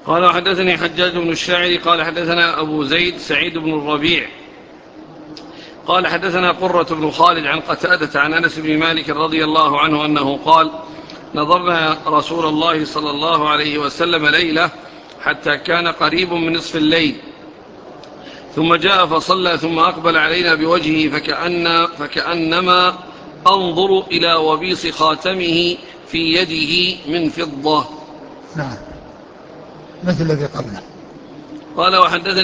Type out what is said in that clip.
قال وحدثني حجاج بن الشاعر قال حدثنا أبو زيد سعيد بن الربيع قال حدثنا قرة بن خالد عن قتادة عن أنس بن مالك رضي الله عنه أنه قال نظرنا رسول الله صلى الله عليه وسلم ليلة حتى كان قريب من نصف الليل ثم جاء فصلى ثم أقبل علينا بوجهه فكأنما أنظر إلى وبيص خاتمه في يده من فضة. نعم، مثل الذي قبله. قال وحدثني